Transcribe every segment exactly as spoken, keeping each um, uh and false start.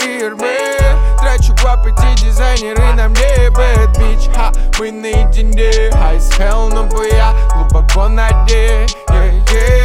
фирмы. Трачу гвап, эти дизайнеры нам не бэд, бич. Ха, мы наедине, high as hell, но я глубоко на дне. yeah,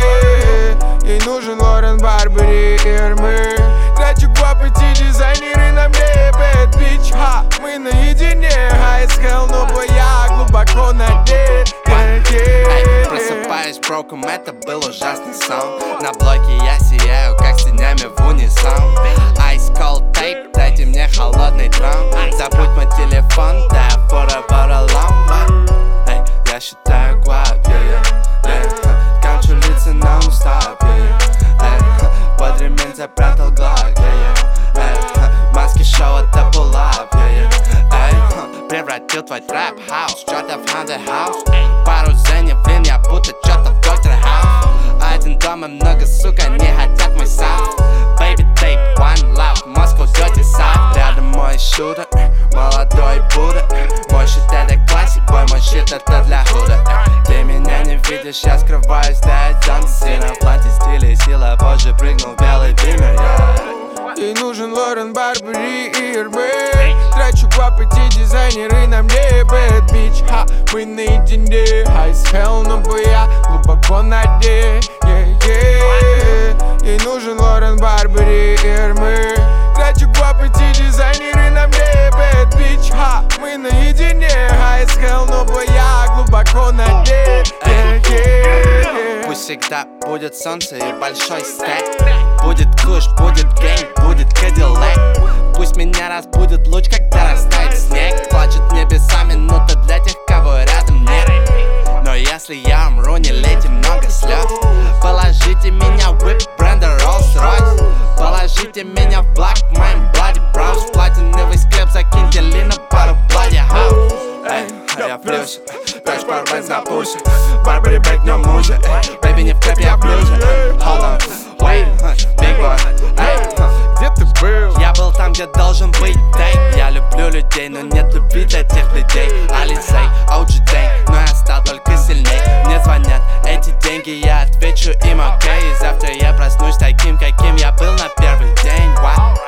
yeah. Ей нужен Лорен Барбери Ирмы. Трачу гвап, эти дизайнеры нам не бэд, бич. Ха, мы наедине, high as hell, но я глубоко на дне. yeah, yeah. Просыпаюсь броком, это был ужасный сон. На блоке я сияю, как с тенями в унисон. Ice cold tape, дайте мне холодный трон. Забудь мой телефон, да я forever alone. Эй, я считаю гвап, yeah, yeah, yeah. Камчу лица non-stop, yeah, yeah. Под ремень запрятал глок, yeah, yeah. Маски шоу это pull up, yeah, yeah. Превратил твой трэп-хаус, что-то в ханде-хаус. Пару заявлений, я будто что-то в доктор хаус. Один дома, много, сука, не хотят мой саунд. Baby tape, one love, Moscow dirty south. Рядом мой шутер, молодой Будда. Мой щит это классик, бой, мой щит это для худа. Ты меня не видишь, я скрываюсь, да я Джон Сина. В платье стиля и сила, позже прыгнул белый бимер, yeah. Ей нужен Лорен Барбери Ирмы. Трачу гвап, эти дизайнеры нам не бэд, бич. Ха, мы наедине, high as hell, но я глубоко на дне. yeah, yeah. Ей нужен Лорен Барбери Ирмы. Трачу гвап, эти дизайнеры нам не бэд, бич. Ха, мы наедине, high as hell, но я глубоко на дне. yeah, yeah. Пусть всегда будет солнце и большой стек. Будет куш, будет гейм, будет кадиллак. Пусть меня разбудит луч, когда растает снег. Плачут небеса, минута для тех, кого рядом нет. Но если я умру, не лейте много слез. Положите меня в whip бренда Rolls-Royce. Положите меня в black, моим Bloody Bros. Платиновый склеп, закиньте ли на пару Bloody House. Эй, я в плюсе, дашь пару бенз на пульсе. Барбери бэк, днем мужа. Бэйби, не в трэпе, я в блюзе. Hold on, wait, big boy. Эй, где ты был? Я был там, где должен быть, дай. Я люблю людей, но нет любви для тех людей. Алисей, о джи Дэнг, но я стал только сильней. Мне звонят эти деньги, я отвечу им окей. И завтра я проснусь таким, каким я был на первый день. What?